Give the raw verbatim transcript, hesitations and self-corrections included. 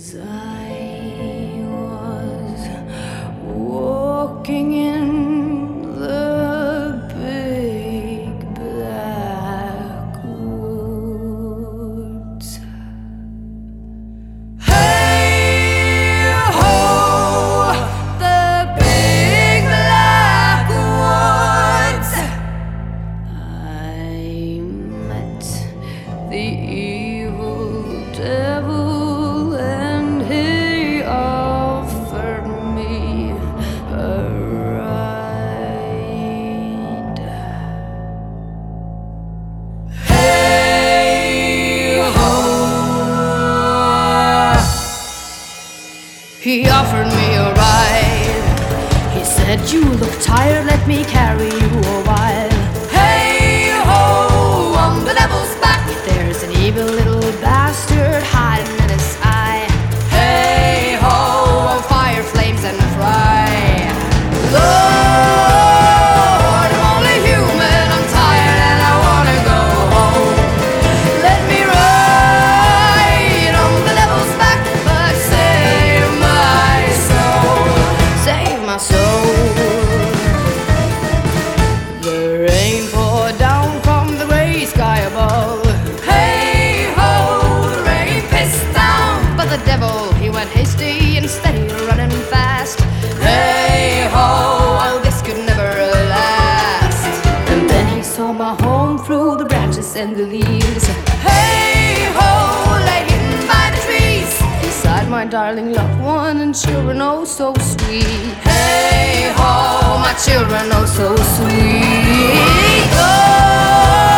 As I was walking in the big black woods, hey ho, the big black woods, I met the evil devil. He offered me a ride. He said, "You look tired, let me carry you a while." Hey ho, on the devil's back, there's an evil little bastard hiding in his eye. Hey ho, fire, flames, and fry. Lord, I'm only human, I'm tired and I wanna go home. Let me ride on the devil's back, but save my soul, save my soul. The rain poured down from the gray sky above. Hey ho, the rain pissed down, but the devil, he went hasty and steady, running fast. Hey ho, oh, this could never last. And then he saw my home through the branches and the leaves. Hey ho, lay hidden by the trees, beside my darling loved one and children oh so sweet. Hey ho, my children oh so sweet. Oh.